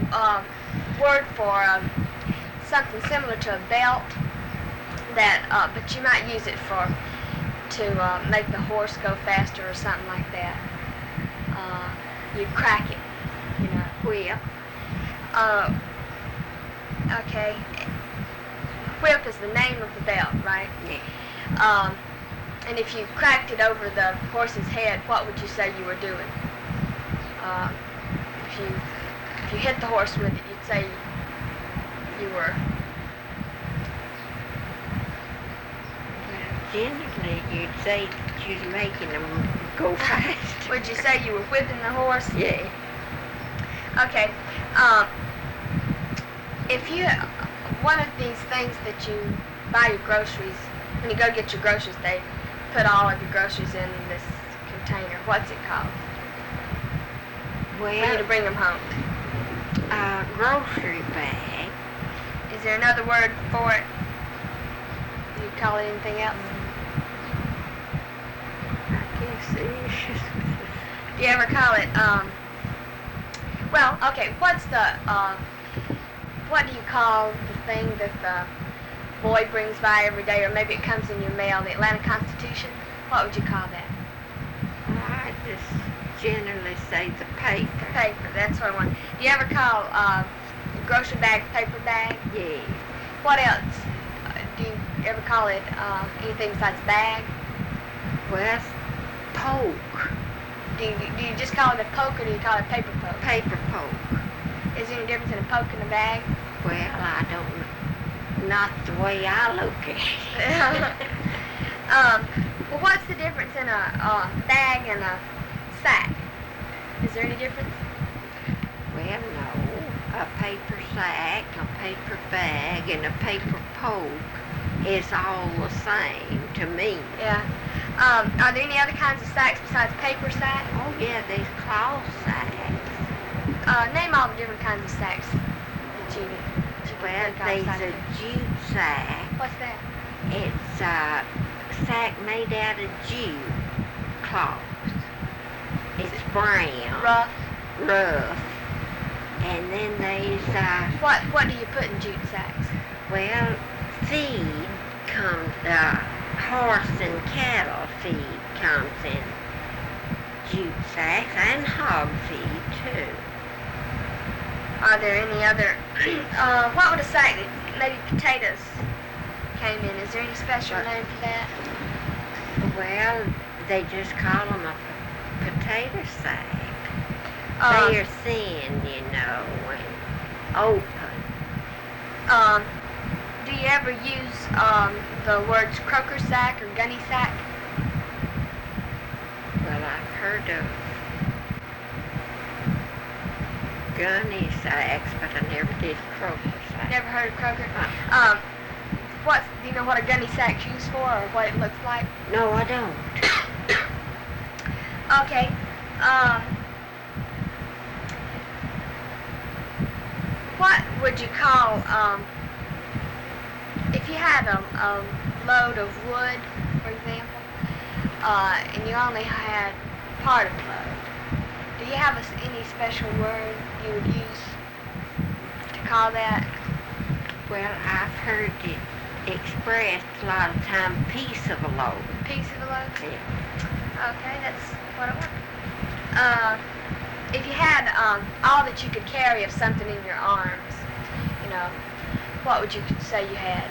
word for something similar to a belt that, but you might use it to make the horse go faster or something like that. You crack it, whip. Okay. Whip is the name of the belt, right? Yeah. And if you cracked it over the horse's head, what would you say you were doing? If you hit the horse with it, you'd say you were. Generally, you'd say that you're making them go fast. Would you say you were whipping the horse? Yeah. Okay. One of these things that you buy your groceries, when you go get your groceries, they put all of your groceries in this container. What's it called? Well, for you to bring them home. Grocery bag. Is there another word for it? Do you call it anything else? I guess it is. Do you ever call it, well, okay, what do you call the thing that the boy brings by every day, or maybe it comes in your mail, the Atlanta Constitution? What would you call that? I just generally say the paper. Paper, that's what I want. Do you ever call grocery bag paper bag? Yeah. What else? Do you ever call it anything besides bag? Well, it's poke. Do you just call it a poke, or do you call it paper poke? Paper poke. Is there any difference in a poke and a bag? Well, I don't know. Not the way I look at it. Well, what's the difference in a bag and a sack? Is there any difference? Well, no. A paper sack, a paper bag, and a paper poke is all the same to me. Yeah. Are there any other kinds of sacks besides paper sack? Oh, yeah, there's cloth sacks. Name all the different kinds of sacks that you Well, there's a jute sack. What's that? It's a sack made out of jute cloth. It's brown. Rough. And then there's What do you put in jute sacks? well, feed comes horse and cattle feed comes in jute sacks, and hog feed too. Are there any other what would a sack that maybe potatoes came in? Is there any special name for that? Well, they just call them a potato sack. They're thin, and open. Do you ever use the words croaker sack or gunny sack? Well, I've heard of gunny sacks, but I never did croaker sack. Never heard of croaker? Do you know what a gunny sack's used for, or what it looks like? No, I don't. Okay. What would you call, if you had a load of wood, for example, and you only had part of the load, do you have any special word you would use to call that? Well, I've heard it expressed a lot of time, piece of a load. Piece of a load? Yeah. Okay, that's what I want. If you had all that you could carry of something in your arms, what would you say you had?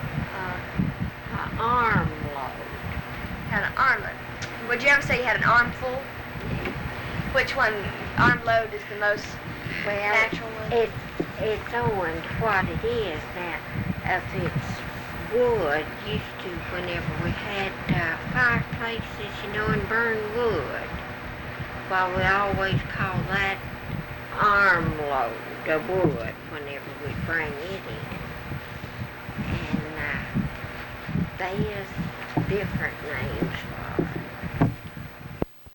An arm load. Had an arm load. Would you ever say you had an armful? Yeah. Which one, arm load, is the most natural one? It's on what it is. That if it's wood, used to whenever we had fireplaces, and burned wood. Well, we always call that arm load of wood whenever we bring it in. And there's different names